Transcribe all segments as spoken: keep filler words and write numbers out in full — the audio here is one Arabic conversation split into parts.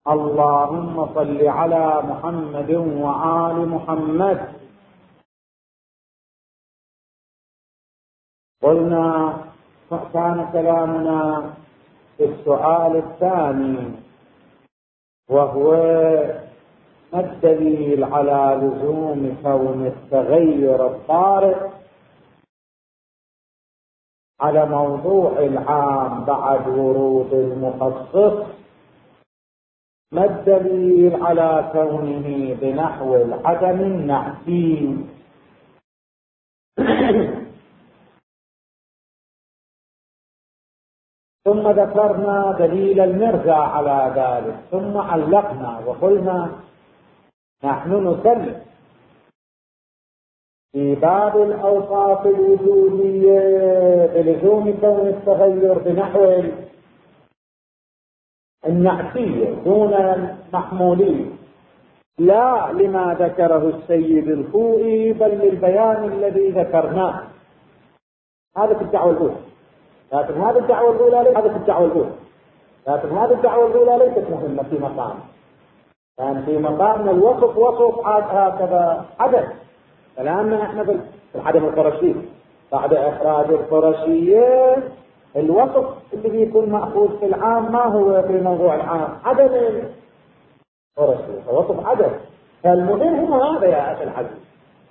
اللهم صل على محمد وآل محمد. قلنا كان كلامنا في السؤال الثاني، وهو ما الدليل على لزوم كون التغير الطارئ على موضوع العام بعد ورود المخصص؟ ما الدليل على كونه بنحو العدم النعتي؟ ثم ذكرنا دليل المرجع على ذلك، ثم علقنا وقلنا نحن نسلم في باب الأوصاف الوجودية بلزوم كون التغير بنحو النعتية دون المحمولية، لا لما ذكره السيد الخوئي بل للبيان الذي ذكرناه. هذا في الدعوة الأولى، لكن هذه الدعوة الأولى هذه في الدعوة الأولى لكن هذه الدعوة الأولى ليست مهمة في مقام، يعني في مقامنا الوصف وصف هكذا عدد. كلامنا احنا في العدم القرشي بعد إخراج القرشية، الوصف اللي بيكون مأخوذ في العام ما هو في موضوع العام؟ عدد القرشي، وصف عدد. فالمهم هو هذا يا أخي الحبيب،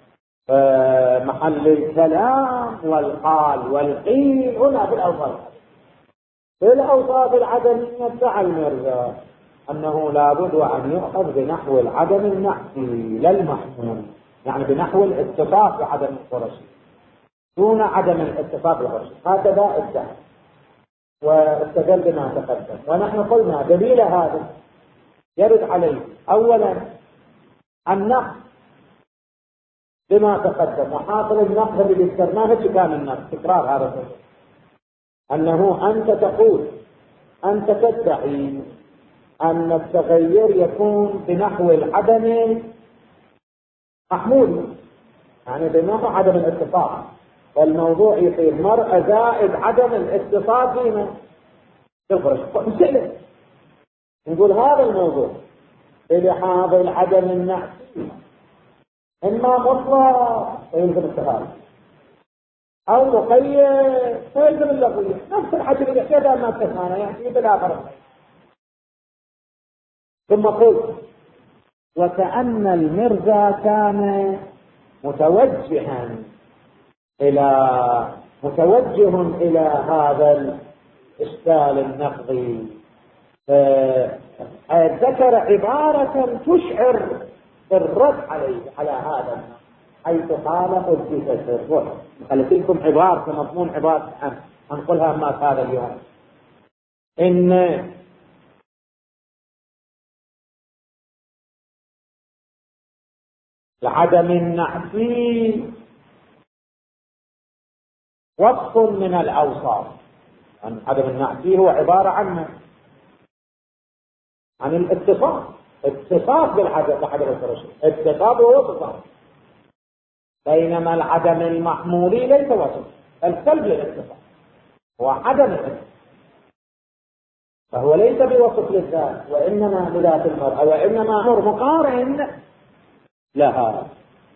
محل الكلام والقال والقيل هنا في الأوصاف. في الأوصاف العدمية بتاع المرجع أنه لابد أن يؤخذ بنحو العدم النعتي لا المحمول، يعني بنحو الاتصاف بعدم القرشي دون عدم الاتصاف بالقرشي. هكذا ادعى واستدل بما تقدم، ونحن قلنا دليل هذا يرد عليه أولا النقد بما تقدم، وحاصل النقد اللي ذكرناه كان النقد تكرار هذا الشيء، أنه أنت تقول أنت تدعي أن التغير يكون بنحو العدم محمول، يعني بنحو عدم الاتصاف، والموضوع يصير مرء زائد عدم الاتصاف فينا بالقرش. نسأل نقول هذا الموضوع بلحاظ العدم النعتي إما مطلق فيلزم التغاير، أو مقيد فيلزم اللغوية، نفس الحجم اللي يحتاجها ما استثنانا يعني بلا فرق. ثم قلت وكأن المرجع كان متوجها إلى متوجه إلى هذا الإشكال النقضي، ذكر عبارة تشعر بالرد عليه على هذا النقض، حيث قال أثبت الروح. قالت لكم عبارة مضمون عبارة هنقولها ما هذا اليوم، إن العدم النعتي وصف من الأوصاف. يعني عدم النعتي هو عبارة عنه عن الاتصاف، اتصاف بالعدم بعدم القرشي، اتصاف هو اتصاف، بينما العدم المحمولي ليس وصف، السلب للاتصاف هو عدم الاتصاف، فهو ليس بوصف للذات وإنما لذات المرأة، وإنما أمر مقارن لها.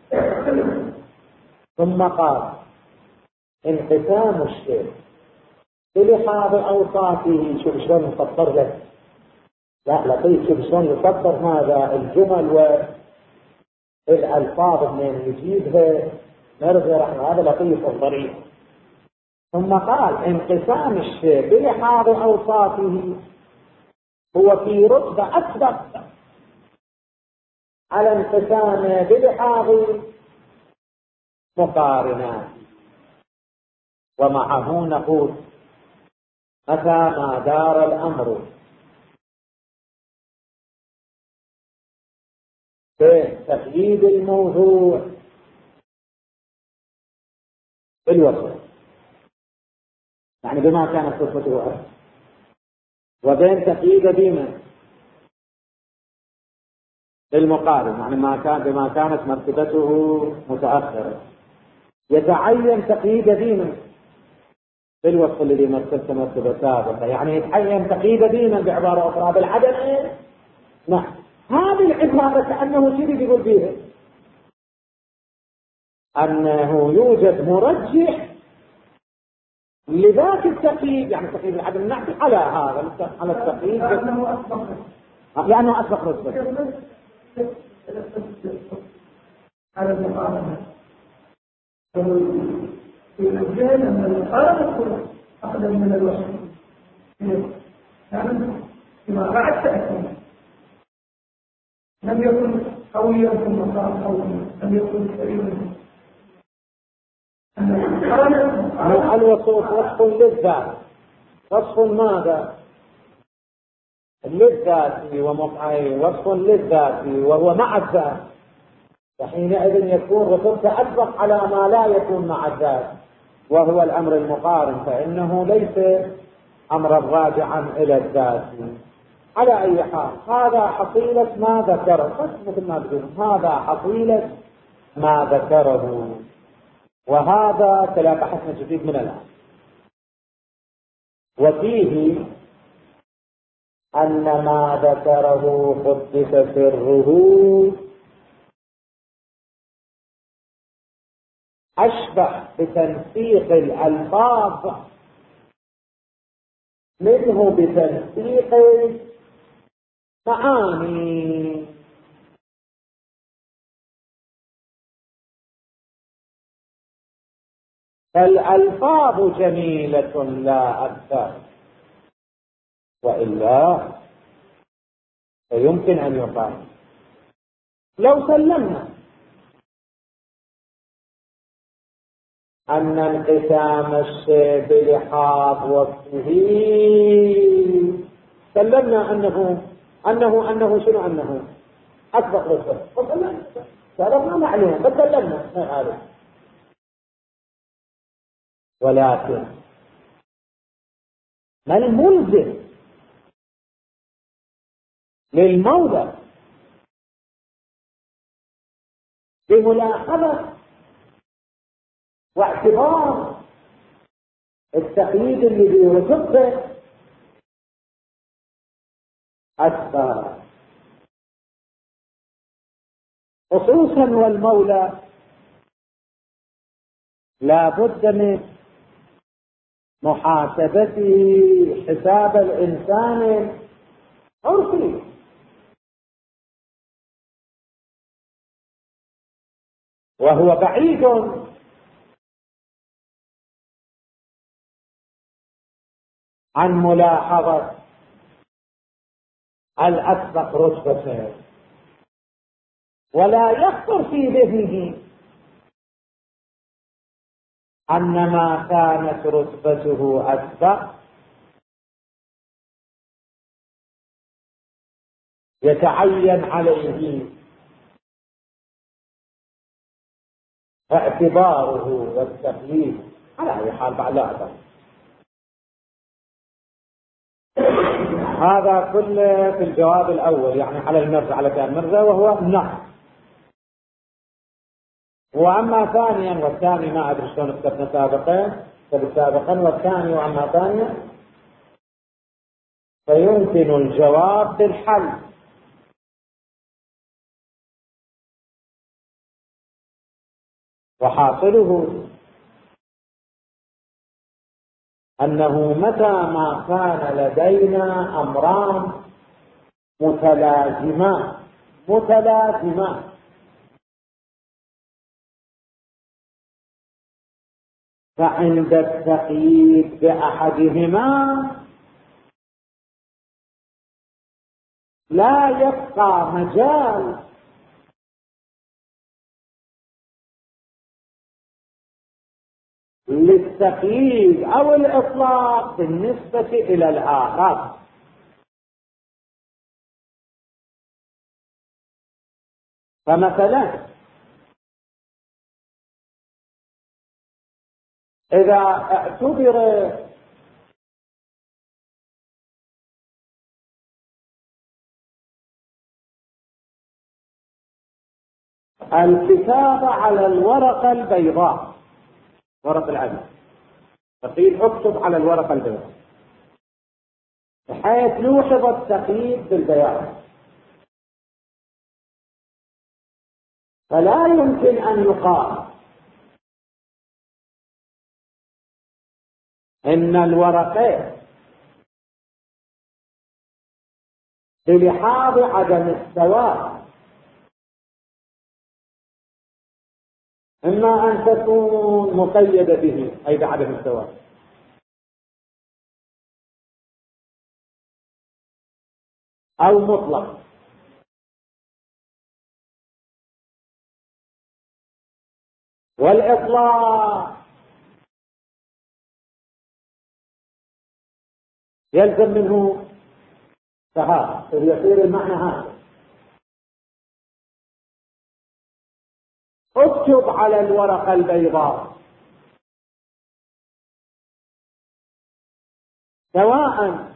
ثم قال انقسام الشيء بلحاظ أوصافه. شوف شلون يفسر لك، لا لطيف، شوف شلون يفسر هذا الجمل والألفاظ من يجيبها نرجع رحمه، هذا لطيف وظريف. ثم قال انقسام الشيء بلحاظ أوصافه هو في رتبة أكبر على انقسام بلحاظ مقارنات. ومعه نقول متى ما دار الأمر في تقييد الموضوع بالوصف، يعني بما كانت صفته، وبين تقييد ديما بالمقارن، يعني ما كان بما كانت مرتبته متأخرة، يتعين تقييد ديما بالوصف الذي مرتبته مرتبة سابقة، يعني يتعين تقييد ديما بعبارة أخرى بالعدم نعم، هذه العبارة كأنه شيء يقول بيها أنه يوجد مرجح لذات التقييد، يعني تقييد العدم نحكي على هذا على التقييد لأنه أسبق رتبة على المقارنة. في الرجال أن المقارنة أقدم من الوصف، يعني فيما بعد تأكيد لم يكن قويا ثم صار قويا، لم يكن سليما. الوصف وصف للذات، وصف ماذا؟ للذات ومفعول، وصف للذات وهو مع الذات، فحينئذ يكون رتبته أسبق على ما لا يكون مع الذات وهو الأمر المقارن، فإنه ليس أمرا راجعا إلى الذات. على أي حال هذا حصيلة ما ذكره، بس مثل ما تقول هذا حصيلة ما ذكره، وهذا تلاقحنا جديد من الآن. وفيه أن ما ذكره قدس سره أشبه بتنسيق الألفاظ منه بتنسيق معاني. فالألفاظ جميلة لا أكثر، وإلا فيمكن أن يقال لو سلمنا أن انقسام الشيء بلحاظ وصفه، سلمنا أنه أنه أنه شنو أنه أسبق رتبة، سلمنا معلوم بس سلمنا ما عارف. ولكن ما الملزم للمولى بملاحظة واعتبار التقييد اللي بيرتبه أكثر، خصوصا والمولى لا بد من محاسبته حساب الإنسان عرفي، وهو بعيد عن ملاحظة الأسبق رتبته، ولا يخطر في ذهنه أن ما كانت رتبته أسبق يتعين عليه اعتباره والتقييد. على أي حال بعد هذا هذا كله في الجواب الأول، يعني على المرزا، على كان مرزا وهو نعم. وأما ثانيا، والثاني ما أدري شلون كتبنا سابقا سابقا والثاني وأما ثانيا فيمكن الجواب بالحل، وحاصله أنه متى ما كان لدينا أمران متلازمان متلازمان فعند التقييد بأحدهما لا يبقى مجال للتقييد أو الإطلاق بالنسبة إلى الآخر. فمثلا إذا اعتبر الكتابة على الورقة البيضاء، ورق العدل، تقييد اكتب على الورقة البيضاء، بحيث يوحظ التقييد بالبياض، فلا يمكن أن يقال إن الورقين بلحاظ عدم السواء إما أن تكون مقيدة به أي بعدم السواء، أو مطلق. والإطلاق يلزم منه سهاء، يصير المعنى هذا: اكتب على الورقة البيضاء سواء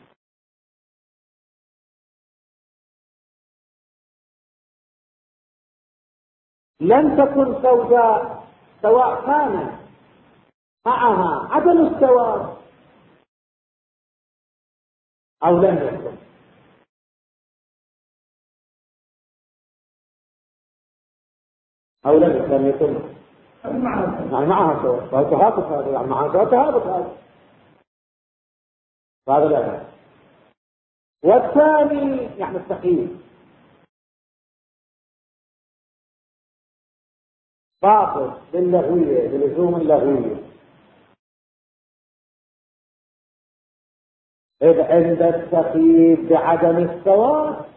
لم تكن سوداء، سواء كان معها عدم السواء أو لم يكن. أو لم لم يكن يعني معها سواء، فهو تهابط هذا، يعني معها سواء تهابط هذا، هذا لا. والثاني يعني التقييد باطل باللغوية، بلزوم اللغوية. إذ عند التقييد بعدم السواء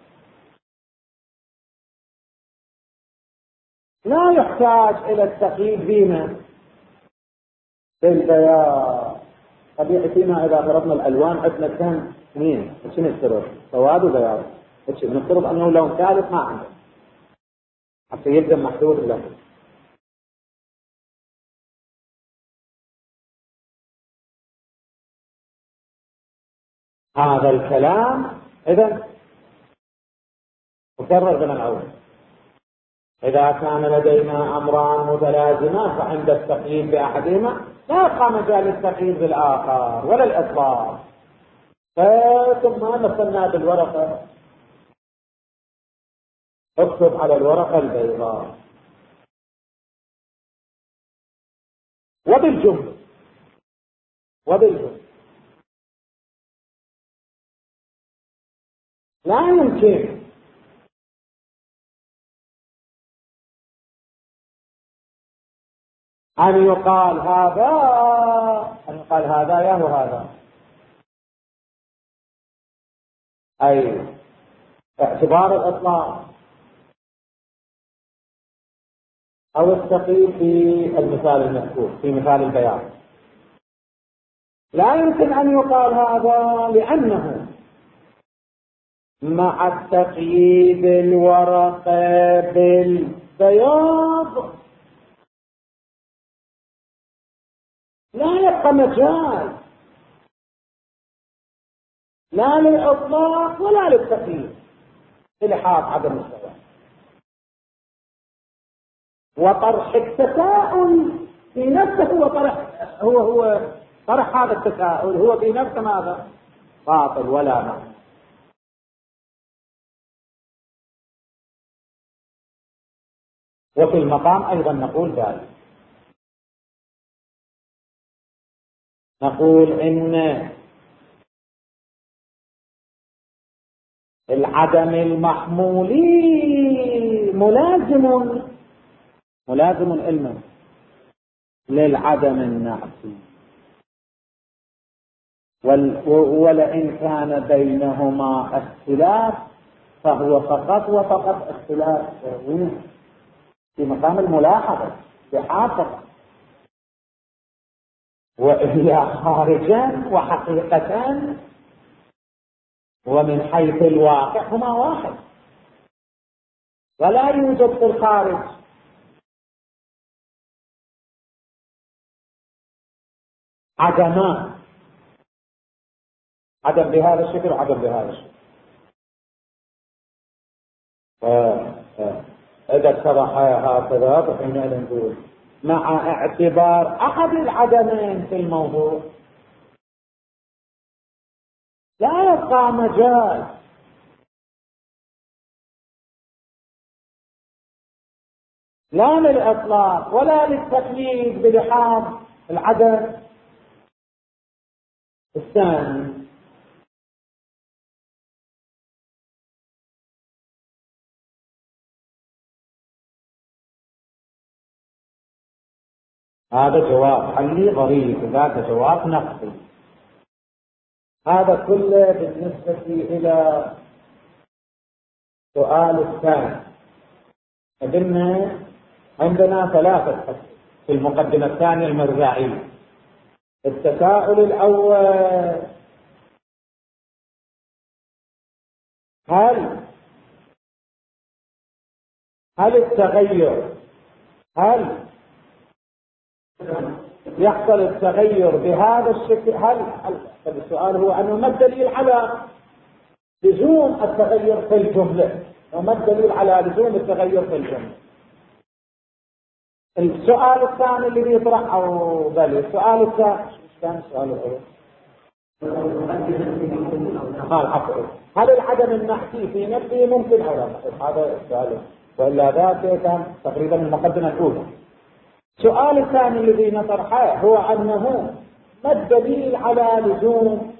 لا يحتاج إلى التقييد بما بالبياض. طبيعي فيما إذا ضربنا الألوان عندنا كم اثنين، ايش نفترض؟ سواد وبياض. ايش نفترض أنه لون ثالث ما عنده حتى يلزم محدود له. هذا الكلام إذا مكرر من الأول. إذا كان لدينا أمران متلازمان فعند التقييد بأحدهما لا يبقى مجال التقييد بالآخر ولا الإطلاق. ثم مثلنا بالورقة، اكتب على الورقة البيضاء وبالجملة وبالجملة لا يمكن أن يقال هذا أن يقال هذا يا هذا، أي اعتبار الإطلاق أو التقييد في المثال المذكور في مثال البيان. لا يمكن أن يقال هذا لأنه مع التقييد الورقة بالبياض لا يبقى مجال لا للإطلاق ولا للتقييد بلحاظ عدم السواء. وطرح التساؤل في نفسه هو طرح هو هو طرح هذا التساؤل هو في نفسه ماذا؟ باطل ولا معنى. وفي المقام أيضا نقول ذلك، نقول إن العدم المحمولي ملازم ملازم علما للعدم النعسي، ولئن كان بينهما اختلاف فهو فقط وفقط اختلاف في مقام الملاحظة بحاصل، وإلا خارجا وحقيقة ومن حيث الواقع هما واحد، ولا يوجد في الخارج عدمان، عدم بهذا الشكل وعدم بهذا الشكل. إذا اتضح هكذا فحينئذ نقول مع اعتبار أحد العدمين في الموضوع لا يبقى مجال لا للإطلاق ولا للتقييد بلحاظ العدم الثاني. هذا جواب حلي ظريف وهذا جواب نقدي. هذا كله بالنسبة إلى سؤال الثاني. قلنا عندنا ثلاثة أسئلة في المقدمة الثانية المرزاعية. التساؤل الأول: هل هل التغير هل يحصل التغير بهذا الشكل؟ هل, هل السؤال هو أنه ما الدليل على لزوم التغير في الجملة، وما الدليل على لزوم التغير في الجملة. السؤال الثاني اللي بيطرح أو بل السؤال الثاني كان السؤال الأول هل العدم النحسي في نفسه ممكن أو لا؟ هذا السؤال، وإلا ذاك كان تقريبا المقدمة الأولى. السؤال الثاني الذي نطرحه هو أنه ما الدليل على لزوم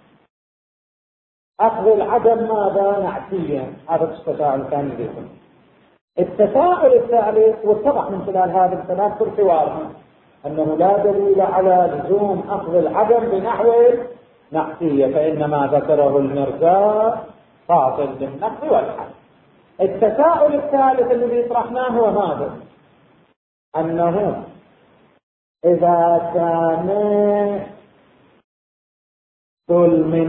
أخذ العدم ماذا نعتيا. هذا التساؤل الثاني لكم. التساؤل الثالث واتضح من خلال هذا التناقض حوارنا أنه لا دليل على لزوم أخذ العدم بنحو نحسية، فإنما ذكره المرزاق فاصل بالنقد والحل. التساؤل الثالث الذي طرحناه هو ماذا؟ أنه إذا كان كل من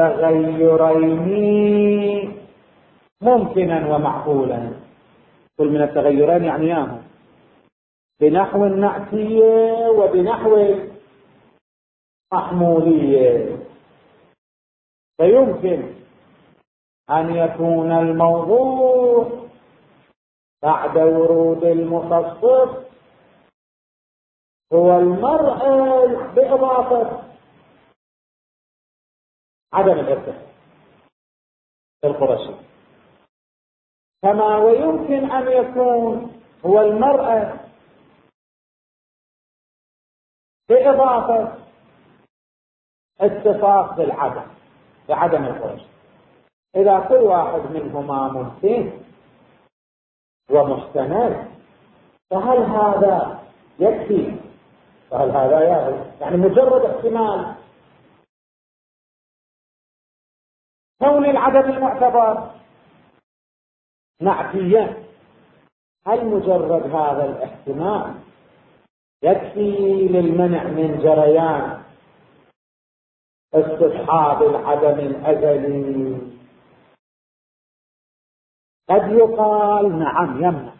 التغيرين ممكنا ومعقولا، كل من التغيرين يعنياه بنحو النعتية وبنحو محمولية، فيمكن أن يكون الموضوع بعد ورود المخصص هو المرء بإضافة عدم الارتفاع القرشي، كما ويمكن أن يكون هو المرء بإضافة اتفاق بالعدم بعدم القرشي. إذا كل واحد منهما ممكن ومحتمل فهل هذا يكفي؟ فهل هذا يعني مجرد احتمال كون العدم المعتبر نعتيا، هل مجرد هذا الاحتمال يكفي للمنع من جريان استصحاب العدم الأزلي؟ قد يقال نعم يمنع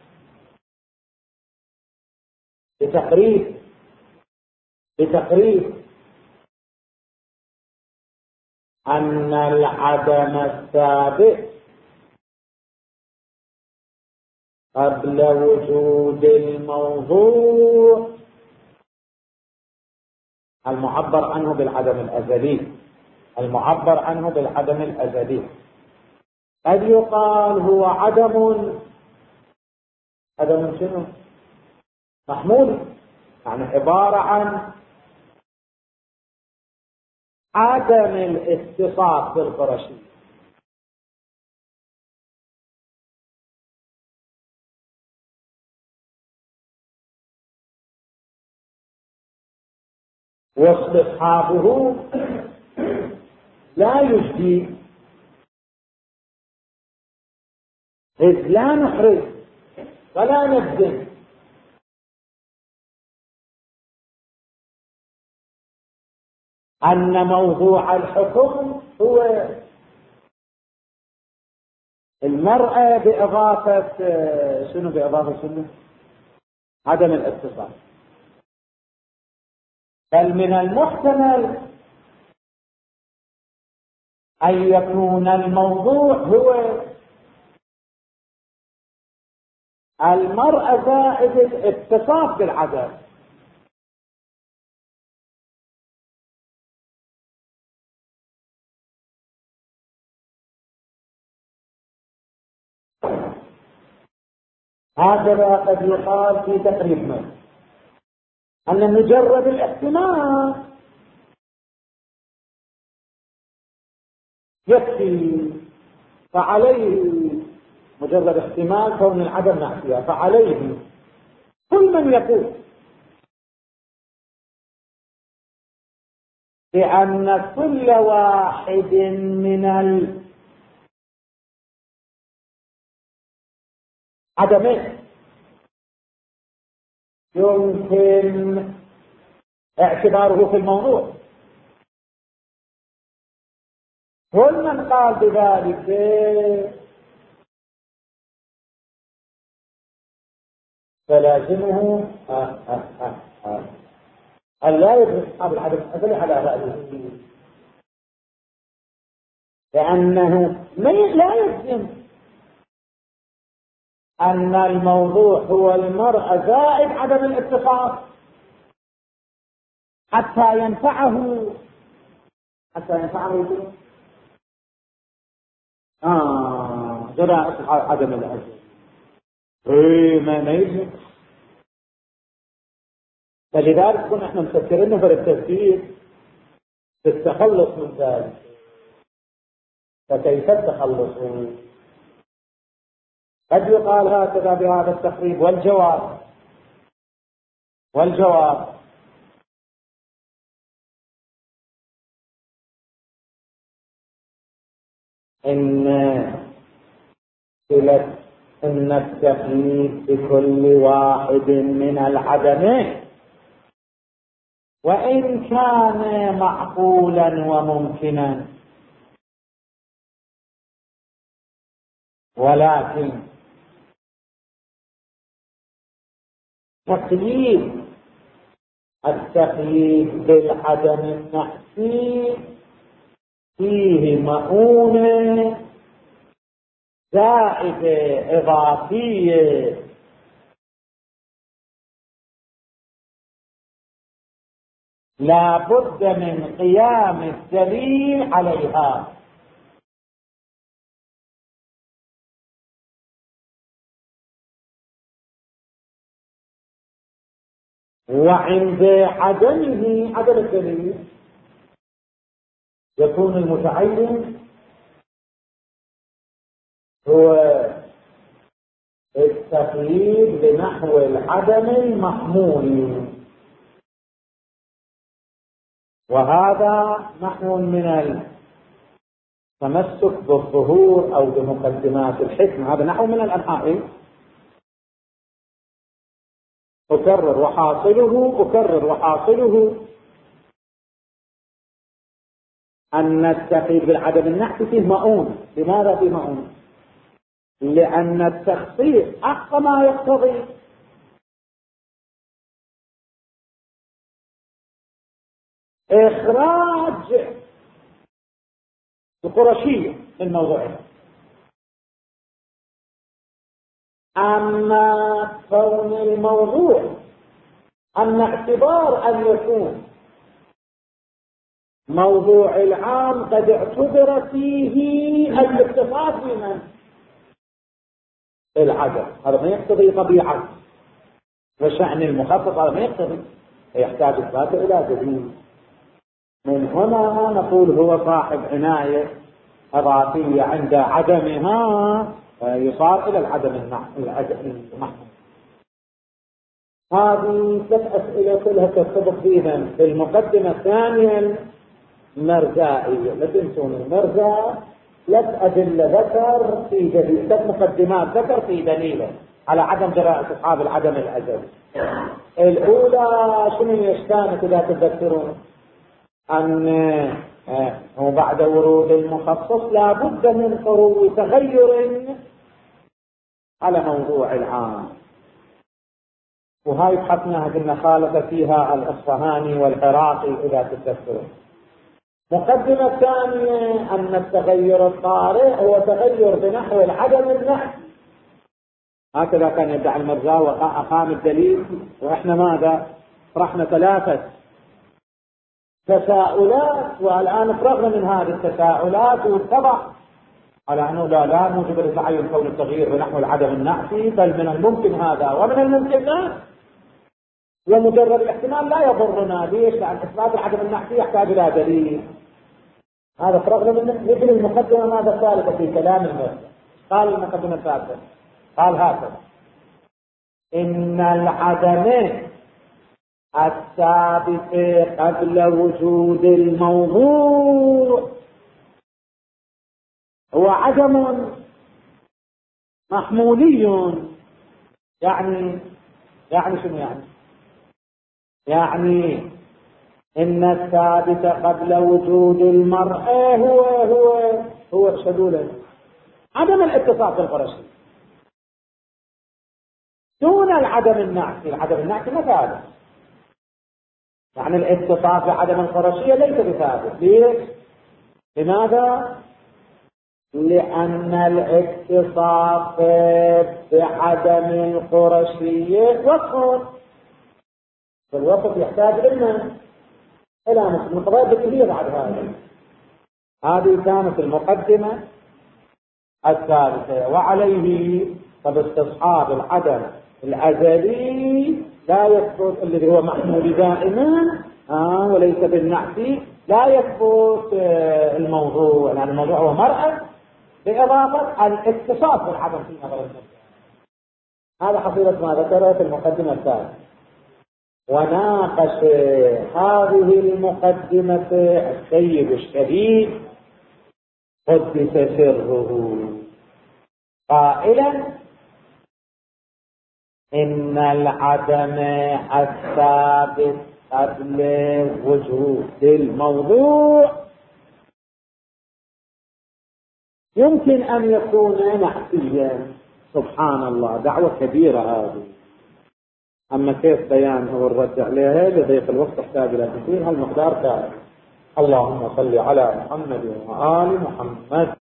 بتقريب بتقريب أن العدم الثابت قبل وجود الموضوع المعبر عنه بالعدم الأزلي المعبر عنه بالعدم الأزلي قد يقال هو عدم عدم شنو؟ محمول، يعني عبارة عن عدم الاتصاف بالقرشي. واستصحابه لا يجدي، إذ لا نحرز ولا نجزم أن موضوع الحكم هو المرأة بإضافة شنو بإضافة شنو؟ عدم الاتصال. بل من المحتمل أن يكون الموضوع هو المرأة زائد الاتصاف بالعدم. هكذا قد يقال في تقريب ما أن مجرد الاحتمال يكفي، فعليه مجرد احتمال كون العدم نافية، فعليه كل من يقول بأن كل واحد من العدمين يمكن اعتباره في الموضوع، كل من قال بذلك فلازمه آه آه آه آه. أن لا يدرك أصحاب العدم الأزلي على رأيه، لأنه لا يجزم أن الموضوع هو المرء زائد عدم الاتصاف حتى ينفعه حتى ينفعه يقول آه جرى عدم الأزل. إيه ما نيجي، فلذلك كنا احنا مفكرين في التفكير في التخلص من ذلك. فكيف التخلص؟ قد يقال هكذا بهذا التقريب. والجواب والجواب إن إن التقييد بكل واحد من العدمين وإن كان معقولا وممكنا، ولكن تقييد التقييد بالعدم النحسي فيه مؤونة زائدة إضافية لا بد من قيام الدليل عليها. وعند عدمه عدم الدليل يكون المتعين هو التقييد بنحو العدم المحمول، وهذا نحو من التمسك بالظهور أو بمقدمات الحكمة، هذا نحو من الأنحاء. أكرر وحاصله أكرر وحاصله أن التقييد بالعدم النحسي فيه مؤون. لماذا فيه مؤون؟ لأن التخصيص أقصى ما يقتضي إخراج القرشية من موضوعها. أما كون الموضوع أن اعتبار أن يكون موضوع العام قد اعتبر فيه الاتصاف بمن العدم، هذا ما يقتضي طبيعة وشأن المخصص، هذا ما يقتضي، يحتاج إثباته إلى دليل. من هنا نقول هو صاحب عناية إضافية عند عدمها يصار إلى العدم المحمول. هذه ثلاث أسئلة كلها ترتبط بها. في المقدمة الثانية المرزائية، لا تنسون المرزا ثلاث أدلة ذكر في دليل، ثلاث مقدمات ذكر في دليله على عدم جراءة أصحاب العدم الأزلي. الأولى شنو يشتانك إذا تذكرون؟ أن بعد ورود المخصص لا بد من خروج تغير على موضوع العام، وهاي بحثناها قلنا خالف فيها الأصفهاني والعراقي إذا تذكرون. مقدمة ثانية أن التغير الطارئ هو تغير بنحو العدم النحسي، هكذا كان يدعي المرزا وأقام الدليل. وإحنا ماذا؟ طرحنا ثلاثة تساؤلات، والآن فرغنا من هذه التساؤلات واتضح على أنه لا لا موجب لتعين كون التغيير بنحو العدم النعتي، بل من الممكن هذا ومن الممكن لا، ومجرد الاحتمال لا يضرنا. ليش؟ لأن إثبات العدم النعتي يحتاج إلى دليل. هذا فرغنا من مثل المقدمة ماذا ثالثة في كلام المرسل. قال المقدمة الثالثة قال هكذا: إن العدم الثابت قبل وجود الموضوع هو عدم محمولي. يعني يعني شنو يعني؟ يعني إن الثابت قبل وجود المرء هو هو هو شدولا عدم الاتصاف بالقرشي دون العدم النعتي. العدم النعتي ما ثابت، يعني الاتصاف بعدم القرشية ليس بثابت. ليش؟ لماذا؟ لأن الاتصاف بعدم القرشية وصف، والوصف يحتاج إلى إلى مقتضيات ذكرية بعد هذا. هذه كانت المقدمة الثالثة. وعليه فباستصحاب العدم الأزلي لا يثبت الذي هو محمول دائما آه وليس بالنعتي، لا يثبت آه الموضوع، لأن يعني الموضوع هو مرأة بإضافة الاتصاف بالعدم في نظر النفس. هذا حصيلة ما ذكره في المقدمة الثالثة. وناقش هذه المقدمة السيد الشهيد قدس سره قائلا: إن العدم الثابت قبل وجود الموضوع يمكن أن يكون نعتيا. سبحان الله، دعوة كبيرة هذه. أما كيف بيانها والرد عليها لضيق الوقت تحتاج إلى كثير. هالمقدار كافي. اللهم صل على محمد وآل محمد.